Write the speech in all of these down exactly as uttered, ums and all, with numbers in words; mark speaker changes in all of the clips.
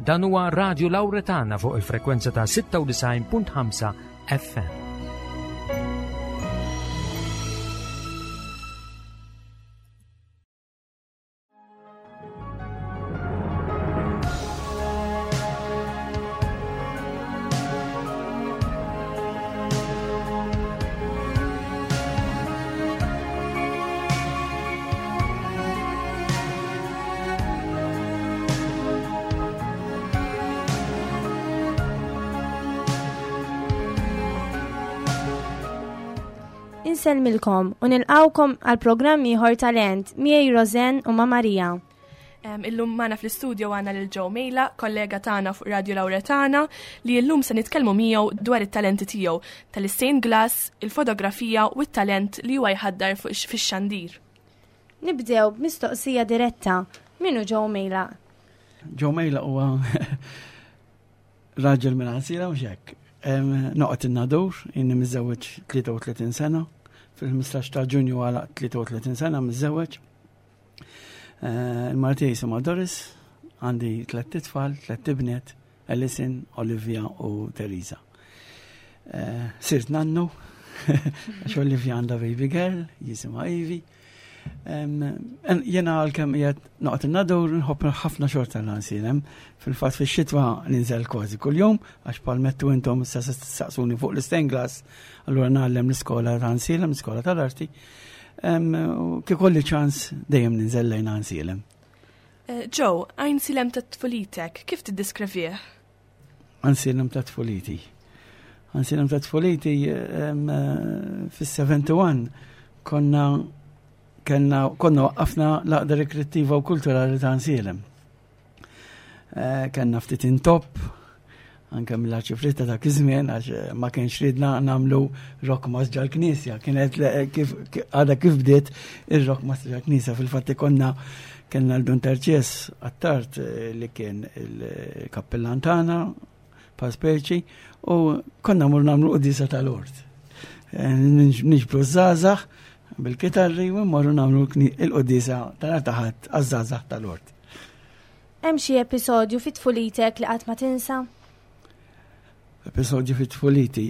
Speaker 1: Dan huwa Radio Lawretana fuq il-frekwenza ta' sitta u tisgħin punt ħamsa F M.
Speaker 2: Inselmilkom u nilqawkom għal programm ieħor talent miegħi Rosen u ma' Marija.
Speaker 3: Um, illum magħna fl-istudio għandna lil Joe Mejla, kollega tagħna fuq Radio Lawretana, li llum se nitkellmu miegħu dwar it-talenti tiegħu tal-stained glass, il-fotografija u t-talent li huwa jħaddar fix-xandir.
Speaker 2: Nibdew b'mistoqsija diretta. Minu Joe Mejla?
Speaker 4: Joe Mejla huwa raġel minn Għansila mhux hekk. Noqgħod innadur, inni miżżewweġ tlieta u tletin sena. Fil-ħmistax ta' Ġunju għala tlieta u tletin sena miżżewweġ. Il-marti jisimha Doris, għandi tliet tfal, tliet ibniet, Alison, Olivia u Teresa. Sirt nannu, għax Olivia għandha baby girl, jisimha Ivy. Jena għal-kem jgħat noqt n-nadur nħobb ħafna xorta l-għansilem. Fil-fat fi xitwa ninżel kważi kull-jum, għax palmettu intom s-saqsuni fuq l-stained glass, allura nallem l-iskola l-għansilem, l-iskola tal-arti. Kikolli ċans dejjem ninżel lejn għansilem.
Speaker 3: Joe, għansilem ta' tfulitek, kif tiddiskrivih?
Speaker 4: Għansilem ta' tfuliti. Għansilem ta' tfuliti fis-seventy-one konna Kenna, konna waqqafna laqda rekreattiva u kulturali ta' Għansilem. Eh, kenna ftit intop, anke mill-arċifrita ta' kizmien, għax ma kienx ridna namlu rock masġa l-knisja. Kienet għada kif bdiet il-rock masġa l-knisja. Fil-fatti konna kenna l-Dunterċes għattart li kien il-kappellan tagħna, Paspeċi, u konna mur namlu qudisa tal-ort. Nġbru żgħażagħ bil-kitarri u mmorru nagħmlu il-qudisa tal-taħat għaż-żgħażagħ tal-ort.
Speaker 2: Hemm xi episodju fit-tfulitek li qatt ma tinsa?
Speaker 4: Episodju fit-tfuliti.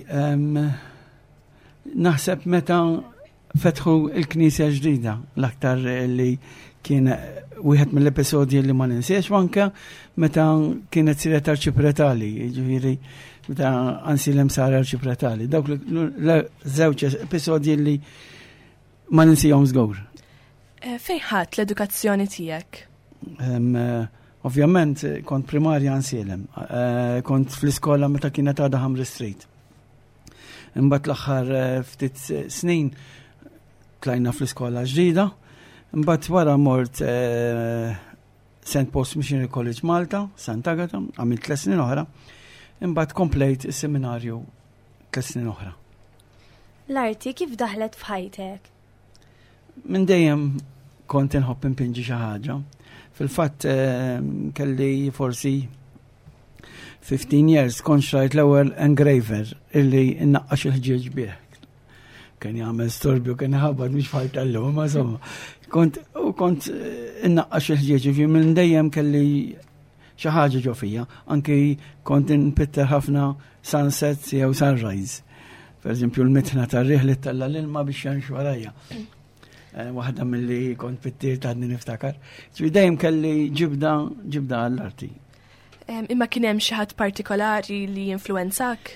Speaker 4: Naħseb meta fetħu il-Knisja ġdida l-aktar li kien wieħed mill-episodji li ma ninsiex manka meta kienet siret arċipretali, jiġifieri meta Għansilem sar arċipretali. Dawk l-żewġ episodji li ma ninsihom żgur.
Speaker 3: Fejn ħadd l-edukazzjoni tiegħek?
Speaker 4: Ovvjament kont primarja Għansilem. Kont fl-iskola meta kienet għadha Hamri Street. Imbagħad l-aħħar ftit snin tlajna fl-iskola ġdida. Imbagħad wara mort Saint Paul's Missionary College Malta, Sant'Agata, għamilt tliet snin oħra. Imbagħad komplejt is-seminarju tliet snin oħra.
Speaker 2: L-arti kif daħlet f'ħajtek?
Speaker 4: Min dejjem kont inħobb impinġi xi ħaġa. Fil-fatt kelli forsi fifteen years kont xrajt l-ewwel engraver illi innaqqax il-ħġieġ bih. Kien jagħmel storbju kien iħabbad mhux fajt tal-lum, ma insomma. Kont u kont innaqqax il-ħġieġ minn dejjem kelli xi ħaġa ġo fija, anke kont inpitter ħafna sunsets jew sunrise. Per eżempju l-mitħna tar-riħli tal-ilma biex janx warajja. Waħda mill-li kont pittir taħdni niftakar. Ġi dejjem kelli ġibda ġibda għall-arti.
Speaker 3: Imma kien hemm xi ħadd partikolari li influenzak?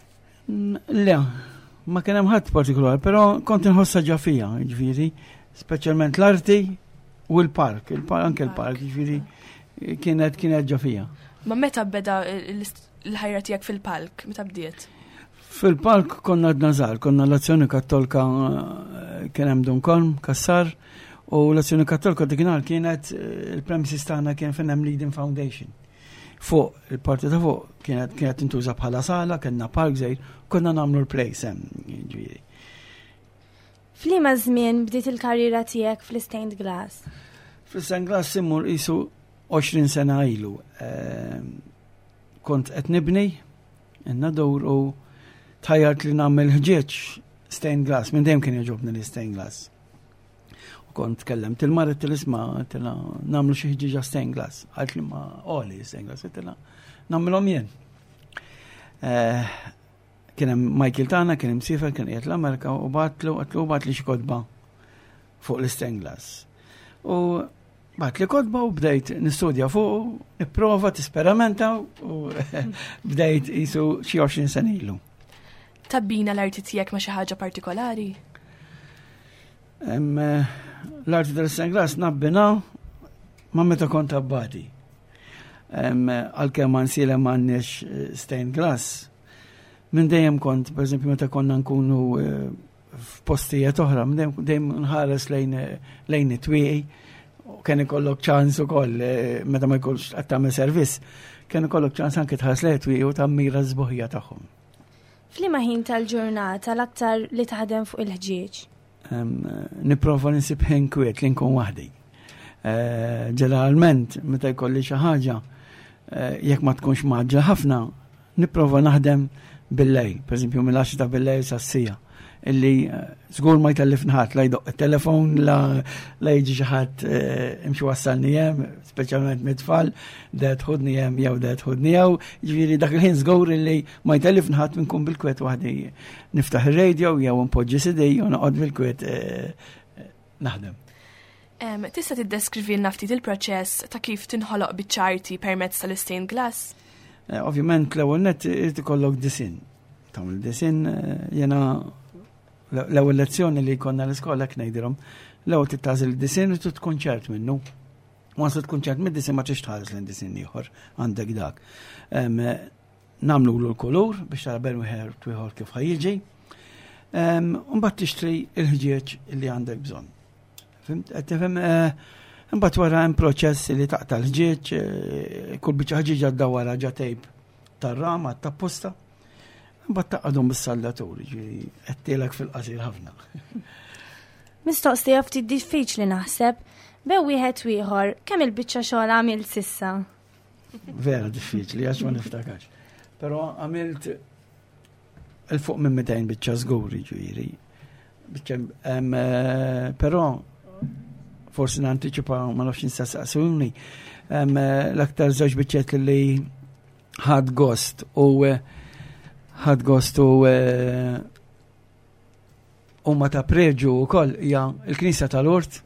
Speaker 4: Le, ma kien hemm ħadd partikolari, però kont inħossa ġa fija, ġifieri, speċjalment l-arti u l-park, anke l-park, ġifieri kienet kienet ġa fija.
Speaker 3: Ma meta beda l-ħajra tiegħek fil-park, meta bdiet?
Speaker 4: Fil-park konna d-nazar, konna l-azzjoni kattolika kien hemm Dunkolm, Kassar, u l-azzjoni kattolika dikinal kienet il-premises tagħna kien fejn hemm Leading Foundation. Fuq, il-parti ta' fuq kienet kienet intuża bħala sala, kellna park żgħir, konna nagħmlu l-place hemm jiġifieri.
Speaker 2: F'liema żmien bdiet il-karriera tiegħek fl-stained glass?
Speaker 4: Fl-stained glass immur qisu għoxrin sena ilu. Kont qed nibni, innadur u tħajjart li nagħmel ħġieġ stained glass, minn dejjem kien jogħġobni li stained glass. U kont kellemt il-marret til-isma, tila namlu xi ħġiġa stained glass. Għalt li ma oli stained glass, tila namlhom jien. Kien hemm Michael Tana, kien hemm Sifer, kien qiegħed l-Amerika u batlu, għatlu bat li xi kodba fuq l-stained glass. U bat li kodba u bdejt nistudja fuq, nipprova, tisperimenta u bdejt jisu xi għoxrin sena ilu.
Speaker 3: Tabbina l-arti tiegħek ma xi ħaġa partikolari?
Speaker 4: L-arti tal-stained glass nabbina ma meta kont abbati. Għal-kemm għansila m'għandniex stained glass. Minn dejjem kont, per esempio, meta konna nkunu f'postijiet oħra, dejjem nħares lejn it-twieqi, kien ikollok ċans ukoll meta ma jkunx qed tagħmel servizz, kien ikollok ċans anke tħares lejn it-twieqi u tammira żbuħija tagħhom.
Speaker 2: F'liema ħin tal-ġurnata l-aktar li taħdem fuq il-ħġieġ?
Speaker 4: Nipprova nisib ħin kwiet li nkun waħdi. Ġeneralment, meta jkolli xi ħaġa, jekk ma tkunx maġġa ħafna, nipprova naħdem bil-lejl, per esempio mill-għaxra ta' bil-lejl sassija, illi żgur ma jtellif nħat, la jdoq il-telefon, la jiġi xi ħadd imxi wassalni hemm, speċjalment mit-tfal, det ħudni hemm jew det ħudni jew, jiġifieri dak il-ħin żgur illi ma jtellif nħat minkun bil-kwiet waħdi niftaħ ir-radio jew npoġġi sidej u noqgħod bil-kwiet naħdem.
Speaker 3: Tista' tiddeskrivi lna ftit il-proċess ta' kif tinħoloq biċ-ċarti permezz tal-stained glass?
Speaker 4: Ovvjament l-ewwel nett irid ikollok disin. Tagħmel disin jena l-ewwel lezzjoni li jkollna l-iskola hekk ngħidilhom. L-ewwel tittażel id-disin u tkun ċert minnu. Once tkun ċert mid-disin ma tix tħares lejn disin ieħor għandek dak. Nagħmlu l-kulur biex tara bejn wieħed ieħor kif ħajjiġi. Mbagħad tixtri l-ħġieġ li għandek bżonn. Fimt? Qed tifhem imbagħad wara hemm proċess li taqta' l-ħġieġ, kull biċċa ħġieġ għadda wara ġa tejb tar-ram għad tapposta. Imbagħad taqgħadhom bis-sallatur, jiġri qed tielek fil-qasir ħafna.
Speaker 2: Mistoqsija ftit diffiċli naħseb, bew wieħed ieħor kemm il-biċċa xogħol għamilt s'issa?
Speaker 4: Vera diffiċli għax ma niftakarx. Però għamilt il-fuq minn mitejn biċċa żgur, jiġri. Però forsi nantiċipa ma nafx nista' saqsuni. L-aktar żewġ biċċiet li ħadd gost u ħadd gost u huma ta' preġu wkoll hija l-Knisja tal-Ort.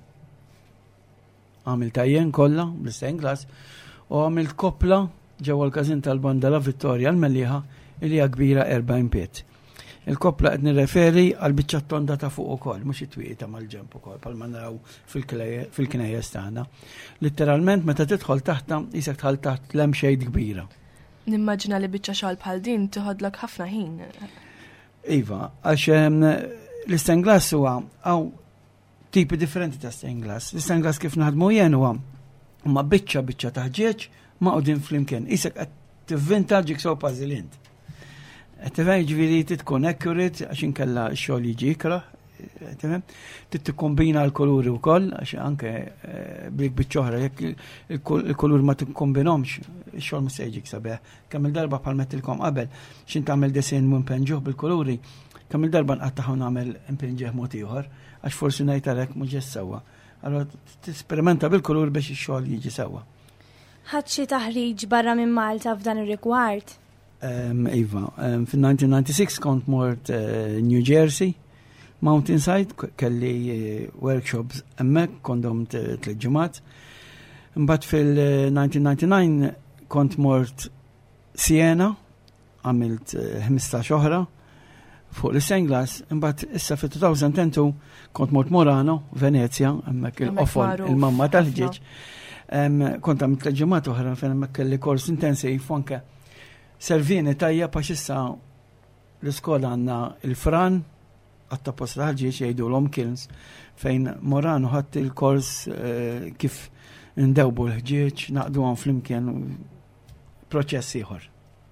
Speaker 4: Għamilt tajjen kollha bl-stained glass u għamilt koppla ġewwa l-każin tal-Banda la Vittoria l-Mellieħa li hija kbira erbgħin piet. Il-koppla qed nirreferi għal biċċa tonda ta' fuq ukoll, mhux it-twieqi ta' mal-ġenb ukoll bħalma naraw fil-knejjes tagħna. Litteralment meta tidħol taħta isek tħall taħt lampshade kbira.
Speaker 3: Nimmaġina li biċċa xogħol bħal din tieħodlok ħafna ħin.
Speaker 4: Iva, għax l-stained glass huwa hawn tipi differenti ta' stained glass. L-stained glass kif naħdmu jien huwa huma biċċa biċċa ta' ħġieġ maqudin flimkien. Isek qed tivvinta jigsaw puzzle int. Tifhem ġifieri tkun accurate għax inkella x-xogħol jiġi ikra, tifhem? Trid tikkombina l-kuluri wkoll għax anke blik biċ-ċoħra jekk il-kulur ma tikkombinhomx, ix-xogħol mhux se jiġi sabiħ. Kemm il-darba bħal mettilkom qabel x'in tagħmel design minn penġuh bil-kuluri, kemm il-darba nqattaħu nagħmel impenġeħ mod ieħor għax forsi ngħid għalhekk mhux sewwa. Allura tisperimenta bil-kulur biex ix-xogħol jiġi sewwa.
Speaker 2: Ħadd xi taħriġ barra minn Malta f'dan ir-rigward?
Speaker 4: Um, Iva, um, fin-nineteen ninety-six kont mort uh, New Jersey, Mountainside, kelli uh, workshops hemmhekk kondhom tliet ġimgħat. Imbagħad fil-nineteen ninety-nine kont mort Siena, għamilt uh, ħmistax oħra fuq l-stained glass. Imbagħad issa fil-two thousand two kont mort Murano, Venezia, hemmhekk il-qofol il-mamma tal-ħġieġ. Um, kont għamilt tliet ġimgħat oħra fejn hemmhekk kelli kors intensiv anke servini tajja pax issa l-iskola għandna il-Fran għatta posta ħġieġ jgħidulhom kilns fejn Morano ħadd il-kors uh, kif ndewbu l-ħġieġ naqduhom flimkien proċess ieħor.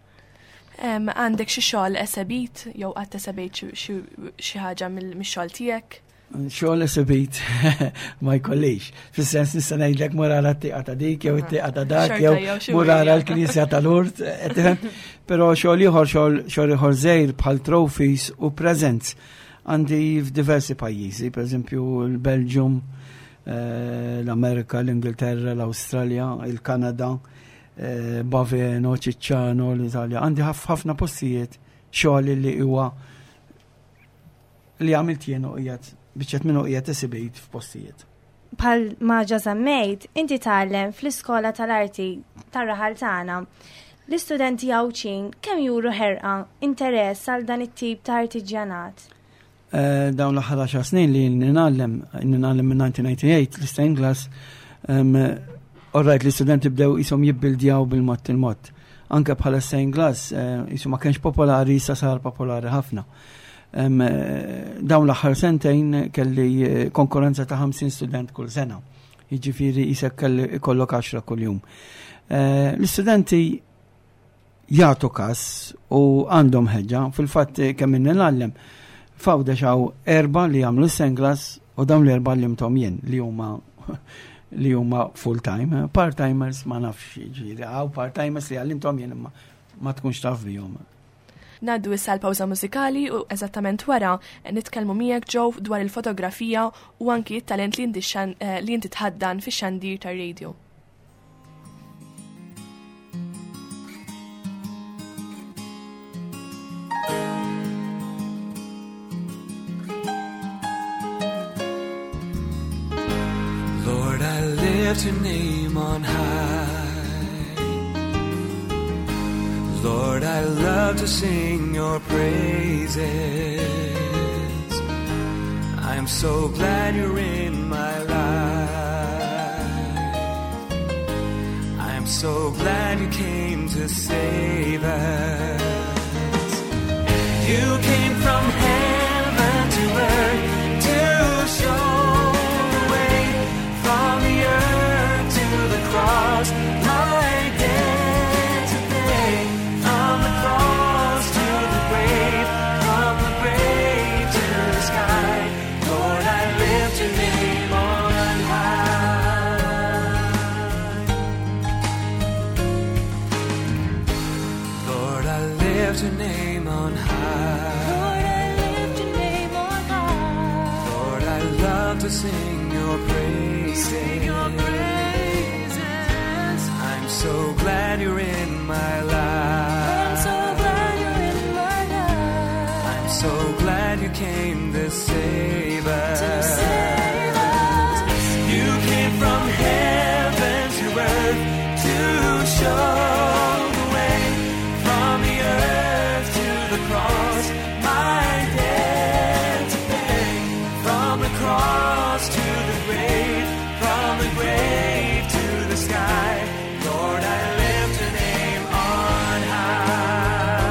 Speaker 3: Għandek xi xogħol esebit jew qatt esebejt xi ħaġa mix-xogħol tiegħek?
Speaker 4: Xogħol esebit ma jkollix. Fis-sens nista' ngħidlek murara t-tieqa ta' dik jew it-tieqa ta' dak jew murara l-Knisja tal-Urt. Però xogħol ieħor xogħol ieħor żgħir bħal trophies u presents għandi f'diversi pajjiżi, pereżempju l-Belġium, l-Amerika, l-Ingilterra, l-Awstralja, il-Kanada, Baveno, Ciċċano, l-Italja. Għandi ħafna postijiet xogħol li huwa li għamilt jien u qiegħed biċċet minnu qiegħed isibejt f'postijiet.
Speaker 2: Bħal ma ġażammejt, inti tgħallem fl-iskola tal-arti tar-raħal tagħna. L-istudenti għawċin kemm juru ħerqa interess għal dan it-tip ta' artiġjanat?
Speaker 4: Dawn l-aħħar għaxar snin li ningħallem ningħallem minn nineteen ninety-eight l-stained glass, orrajt l-istudenti bdew jisom jibbildjaw bil-mod il-mod. Anke bħala stained glass jisom ma kienx popolari, sa sar popolari ħafna. Dawn l-aħħar sentejn kelli konkurrenza ta' ħamsin student kull sena. Jiġifieri isek kelli kollok għaxra kull jum. L-istudenti jagħtu każ u għandhom ħeġġa, fil-fatt kemm nagħllem fawda xaw erba li jagħmlu stained glass u dawn l-erba li jimtom jien li huma li huma full time, part timers ma nafx jiġri, għaw part timers li għallimtom jien imma ma tkunx taf bihom.
Speaker 3: Naddu issa l-pawza mużikali u eżattament wara nitkellmu miegħek Joe dwar il-fotografija u anki t-talent li inti tħaddan fix-xandir tar-radio.
Speaker 5: Lord, I lift your name on high. Lord, I love to sing your praises. I'm so glad you're in my life. I'm so glad you came to save us. You came from heaven to earth to show the way from the earth to the cross. My debt to pay. From the cross to the grave, from the grave to the sky, Lord, I lift your name on high. Lord, I lift your name on high.
Speaker 2: Lord, I lift your name on high.
Speaker 5: Lord, I love to sing your praises. Sing your praises. I'm so glad you're in my life. So glad you came to save us.
Speaker 2: To save us.
Speaker 5: You came from heaven to earth to show the way. From the earth to the cross, my debt to pay. From the cross to the grave, from the grave to the sky, Lord, I lift your name on high.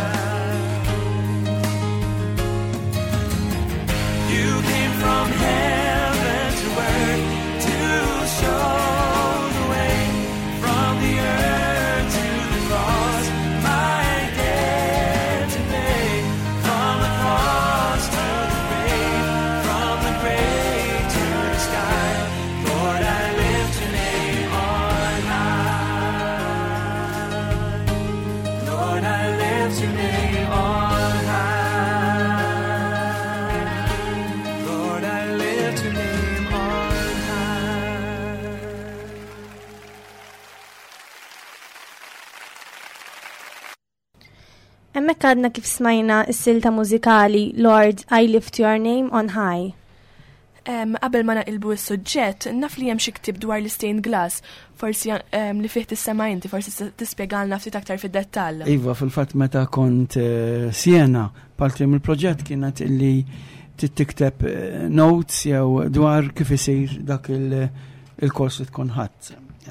Speaker 5: From heaven to earth to show the way. From the earth to the cross, my debt to pay. From the cross to the grave, from the grave to the sky, Lord, I lift your name on high. Lord, I lift your name on high.
Speaker 2: Hemmhekk għadna kif smajna s-silta mużikali Lord, I lift your name on high.
Speaker 3: Qabel ma naqilbu s-suġġett, naf li hemm xi ktieb dwar l-stained glass, forsi li fih tissema' inti, forsi tispjegalna ftit aktar fid-dettall.
Speaker 4: Iva, fil-fatt meta kont Siena, parti mill-proġett kienet illi tikteb notes jew dwar kif isir dak il-kors li tkun ħadd.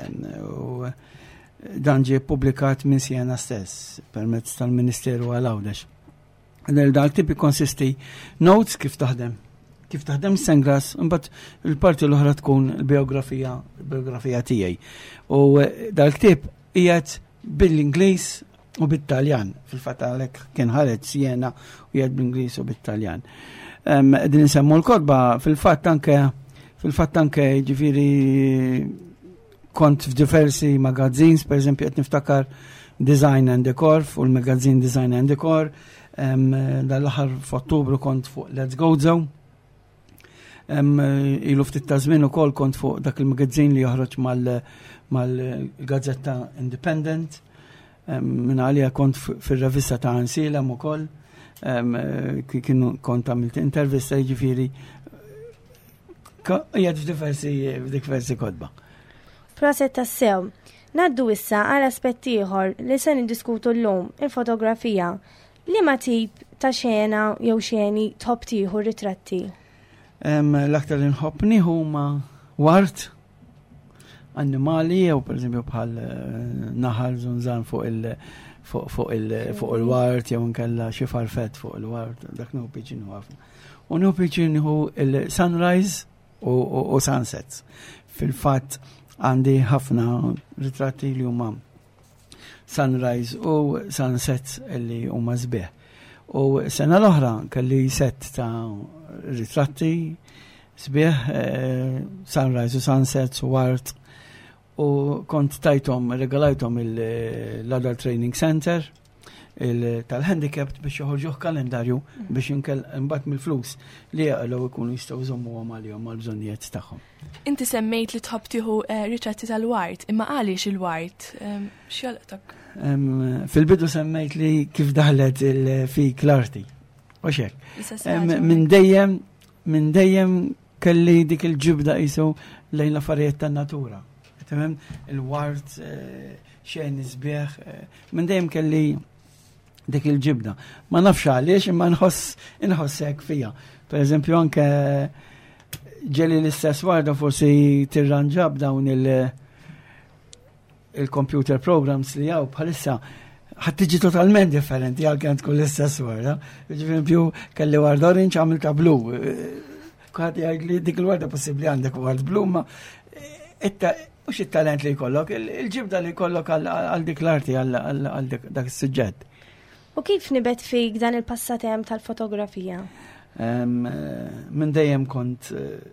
Speaker 4: Dan ġie publikat minn Siena stess permezz tal-Ministeru għal-Għawdex. Dal-tipi konsisti notes kif taħdem, kif taħdem stained glass, imbagħad il-parti l-oħra tkun il-biografija, il-biografija tiegħi. U dal-ktib qiegħed bil-Ingliż u bit-Taljan. Fil-fatt għalhekk kien ħareġ Siena u qiegħed bl-Ingliż u bit-Taljan. Din insemmu l-kodba fil-fatt anke fil-fatt anke ġifieri kont f'diversi magazzins, per eżempju qed niftakar Design and Decor fuq il-magazzin Design and Decor, dal-aħħar f'Ottubru kont fuq Let's Go Zo. Ilu ftit ta' żmien ukoll kont fuq dak il-magazzin li joħroġ mal-Gazzetta Independent, minn għalija kont fir-revista ta' Ansilem ukoll, kienu kont għamilt intervista jiġifieri jgħad f'diversi kodba.
Speaker 2: Proset tas-sew. Naddu issa għal aspett ieħor li se niddiskutu llum, il-fotografija. Liema tip ta' xena jew xeni tħobb tieħu ritratti?
Speaker 4: L-aktar inħobbni huma wart, annimali, jew pereżempju bħal naħal żunżan fuq il- fuq il-wart, jew nkella xi farfett fuq il-wart, dak nieħu piċin ħafna. U nieħu piċin hu il-sunrise u sunsets. Fil-fatt għandi ħafna ritratti li huma sunrise u sunsets li huma sbieħ. U sena l-oħra kelli set ta' ritratti sbieħ, sunrise u sunsets u art, u kont tajtom, regalajtom l-Adult Training Center tal-handicapped biex joħorġuh kalendarju biex inkel imbagħad mill-flus li jaqgħu jkunu jistgħu jżommu għalihom mal-bżonnijiet tagħhom.
Speaker 3: Inti semmejt li tħobb tieħu ritratti tal-wart, imma għaliex il-wart? X'jolqtok?
Speaker 4: Fil-bidu semmejt li kif daħlet fik l-arti. U xek. Minn dejjem minn dejjem kelli dik il-ġibda qisu lejn l-affarijiet tan-natura. Tamam, il-wart xejn isbieħ, minn dejjem kelli dik il-ġibda. Ma nafx għaliex imma nħoss inħossek fija. Per eżempju anke ġeli l-istess warda forsi tirranġab dawn il- il-computer programs li jaw bħalissa ħad tiġi totalment differenti għal kien tkun l-istess warda. Ġifieri kelli warda orange għamil ta' blu. Kħad jgħid li dik il-warda possibbli għandek ward blu, ma mhux it-talent li jkollok, il-ġibda li jkollok għal dik l-arti għal dak is-suġġett.
Speaker 2: U kif nibet fik dan il-passatem tal-fotografija?
Speaker 4: Minn dejjem kont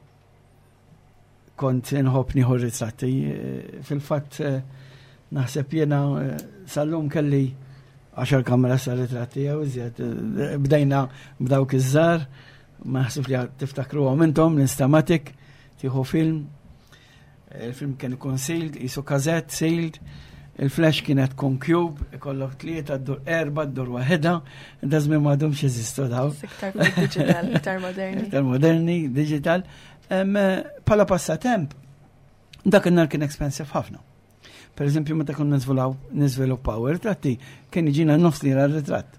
Speaker 4: kont inħobb nieħu ritratti. Fil-fatt naħseb jiena sal-lum kelli għaxar kamera sa ritratti jew iżjed. Bdejna b'dawk iż-żar, ma naħseb li tiftakruhom intom l-Instamatic, tieħu film. Il-film kien ikun sealed, isu kazett sealed. Il-flash kienet kun cube, ikollok tlieta d-dur erba, d-dur waħeda, da żmien m'għadhomx jeżistu daw.
Speaker 3: Iktar digital, iktar moderni.
Speaker 4: Iktar moderni, digital. Pala passatemp, dak in-nar kien expensive ħafna. Per eżempju, meta kun niżviluppaw ir-ritratti, kien jiġina nofs lira r-ritratt.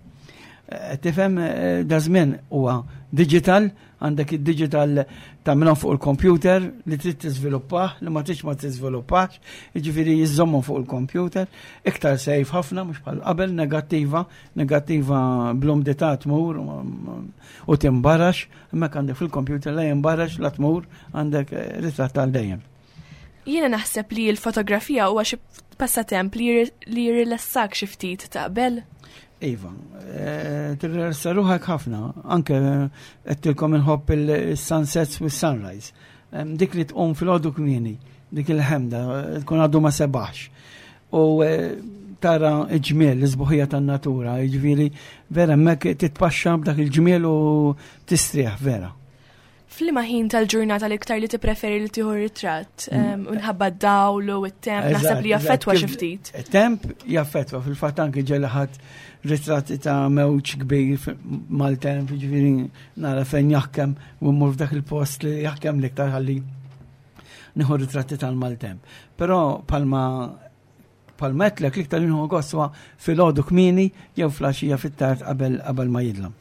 Speaker 4: Tifhem da żmien huwa digital, għandek id-digital tagħmilhom fuq il-computer li trid tiżviluppah, li ma tridx ma tiżviluppax, jiġifieri jiżommhom fuq il-computer, iktar sejf ħafna mhux bħal qabel, negattiva, negattiva bl-umdità tmur u timbarax, hemmhekk għandek fil-computer la jinbarax la tmur, għandek ritratt għal dejjem.
Speaker 3: Jiena naħseb li l-fotografija huwa xi passatemp li jirrilassak xi ftit taqbel.
Speaker 4: Iva, tirressa ruħek ħafna, anke għettilkom inħobb il-sunsets u sunrise. Dik li tqum fil-ħodu kmini, dik il-ħemda, tkun għaddu ma sebaħx. U tara ġmiel, l-izbuħija tan-natura, ġviri, vera, mek titpaxxa b'dak il-ġmiel u tistrieħ, vera.
Speaker 3: Fl-ma ħin tal-ġurnata l-iktar li tippreferi li tieħu ritratt, unħabba d-dawlu u t-temp, naħseb li jaffettwa xi ftit.
Speaker 4: Temp jaffettwa, fil-fatt anke ġelħat ritratti ta' mewġ kbir mal-temp, ġifieri nara fejn jaħkem u mmur f'dak il-post li jaħkem l-iktar ħalli nieħu ritratti tal-mal-temp. Però palma palmetlek l-iktar inħu goswa fil-ħodu kmini jew flaxija fit-tard qabel qabel ma jidlam.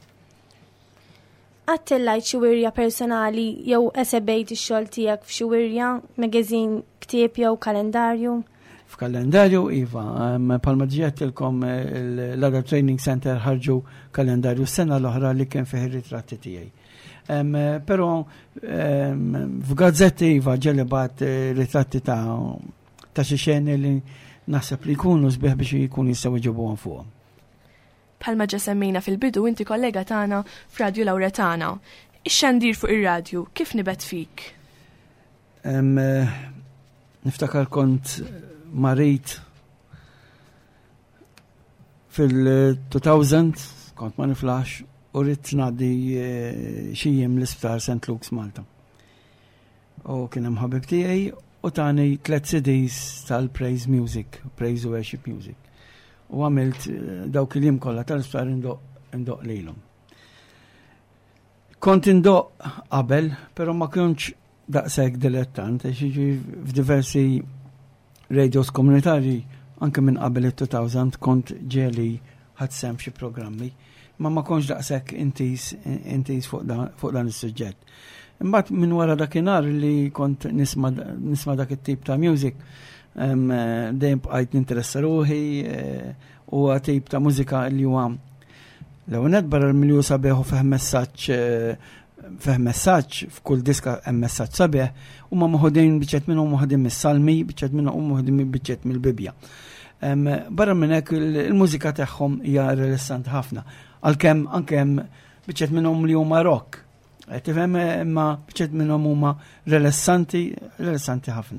Speaker 2: Għattellajt xi wirja personali jew esebejt ix-xogħol tiegħek f'xi wirja, magażin, ktieb jew kalendarju?
Speaker 4: F'kalendarju, iva, palma ġiettilkom l-Adult Training Center ħarġu kalendarju s-sena l-oħra li kien fih ritratti tiegħi. Però f'gazzetti iva ġelebat ritratti ta' xi xeni li naħseb li jkunu sbieħ biex jkunu jistgħu jġibuhom fuqhom.
Speaker 3: Bħalma ġa semmejna fil-bidu inti kollega tagħna f'Radju Lawretana. Ix-xandir fuq ir-radju, kif nibet fik?
Speaker 4: Niftakar kont marit fil-two thousand, kont ma niflax, u rrit ngħaddi xi jiem l-isptar Saint Luke's Malta. u kien hemm ħabib tiegħi u tani tliet C Ds tal-Praise Music, Praise Worship Music. U għamilt dawk il-jiem kollha tal-isptar indoq lilhom. Kont indoq qabel, però ma kienx daqshekk dilettant, xiġi f'diversi radios komunitarji anke minn qabel it-two thousand kont ġeli ħadsem xi programmi, ma ma konx daqshekk intis intis fuq dan is-suġġett. Imbagħad minn wara dakinhar li kont nisma' nisma' dak it-tip ta' music, dejjem bqajt ninteressa ruħi u tip ta' mużika li huwa l-ewwel barra l-milju sabiħ u fehm messaġġ fehm messaġġ f'kull diska hemm messaġġ sabiħ huma moħodin biċċet minnhom moħodin mis-salmi, biċċet minnhom moħodin biċċet mill-Bibja. Barra minn hekk il-mużika tagħhom hija rilassanti ħafna, għalkemm anke hemm biċċet minnhom li huma rock. Tifhem imma biċċet minnhom huma rilassanti, rilassanti ħafna.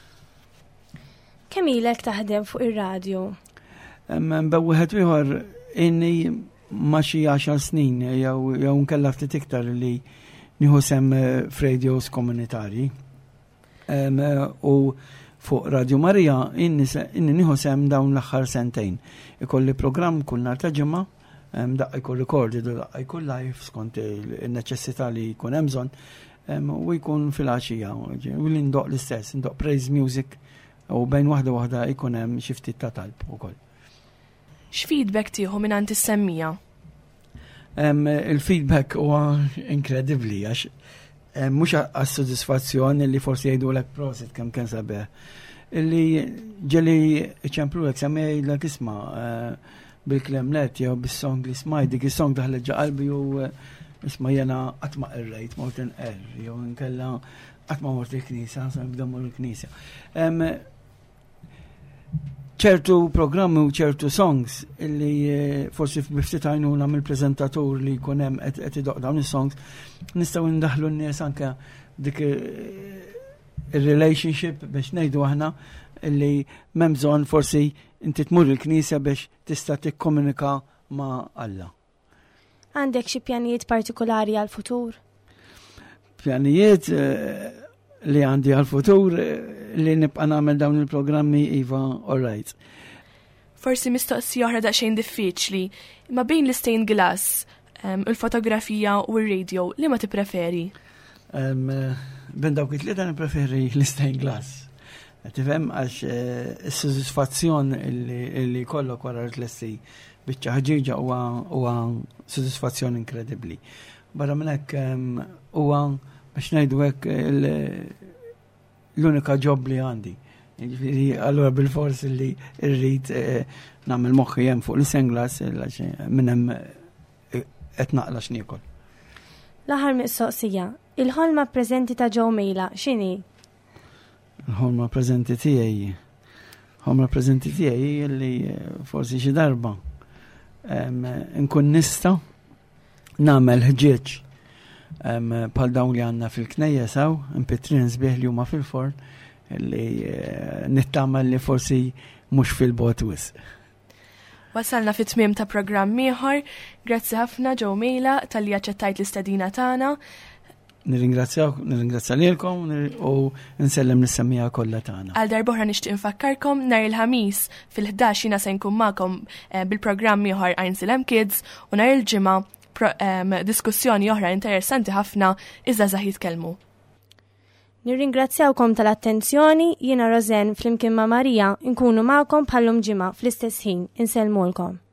Speaker 2: Kemm ilek taħdem fuq ir-radju?
Speaker 4: Bewwieħed ieħor inni ma xi għaxar snin jew jew nkella ftit iktar li nieħu sem f'radios komunitarji. U fuq Radio Marija inni nieħu sem dawn l-aħħar sentejn. Ikolli programm kull nhar ta' ġimgħa, daqqa jkun recordi, daqqa jkun live skont il-neċessità li jkun hemm bżonn, u jkun fil-għaxija. U li ndoq l-istess, ndoq praise music u bejn waħda waħda jkun hemm xi ftit ta' talb ukoll.
Speaker 3: X'feedback tieħu mingħand is-semmija?
Speaker 4: Il-feedback huwa inkredibbli għax mhux għas-sodisfazzjon li forsi jgħidulek prosit kemm kien sabiħ. Illi ġeli ċemplulek semmejlek isma' bil-klemlet jew bis-song li smaj dik is-song daħlet ġa qalbi u isma' jena qatt ma qerrejt mort inqerr jew inkella qatt ma mort il-knisja, sa nibda mmur il-knisja. ċertu programmi u ċertu songs illi forsi f'biftit għajnuna mill-preżentatur li jkun hemm qed idoq dawn is-songs nistgħu ndaħlu n-nies anke dik ir-relationship biex ngħidu aħna illi m'hemm bżonn forsi inti tmur il-knisja biex tista' tikkomunika ma' Alla.
Speaker 2: Għandek xi pjanijiet partikolari għall-futur?
Speaker 4: Pjanijiet li għandi għall-futur li nibqa' nagħmel dawn il-programmi iva all right.
Speaker 3: Forsi mistoqsija oħra daqsxejn diffiċli, ma bejn l-stained glass, il-fotografija u r-radio, li ma tippreferi?
Speaker 4: Ben dawk it-tlieta nippreferi l-stained glass. Tifhem għax is-sodisfazzjon li kollok wara tlessi biċċa ħġieġa huwa sodisfazzjon inkredibbli. Barra minn hekk huwa biex ngħidu hekk l-unika job li għandi. Jiġifieri allura bil-fors li rrid nagħmel moħħi hemm fuq l-stained glass minn hemm qed naqla x'niekol.
Speaker 2: L-aħħar mistoqsija, il-ħolma preżenti ta' Joe Mejla x'inhi?
Speaker 4: Il-ħolma preżenti tiegħi. Ħolma preżenti tiegħi li forsi xi darba nkun nista' nagħmel ħġieġ bħal dawn li għandna fil-knejja saw, impitrin sbieħ li huma fil-forn li nittamel li forsi mhux fil-bot wisq.
Speaker 3: Wasalna fit-tmiem ta' programm ieħor. Grazzi ħafna Joe Mejla tal-li aċċettajt l-istedina tagħna.
Speaker 4: Nirringrazzjaw, nirringrazzja lilkom u nsellem nis-semmija kollha tagħna.
Speaker 3: Għal darb'oħra nixtieq infakkarkom nhar il-ħamis fil-ħdax jiena se nkun magħkom bil-programm ieħor Einsilem Kids u nhar il-ġimgħa diskussjoni oħra interessanti ħafna iżda żgħar jitkellmu.
Speaker 2: Nirringrazzjawkom tal-attenzjoni, jiena Rozen flimkien ma' Marija nkunu magħkom bħallum ġimgħa fl-istess ħin insellmulkom.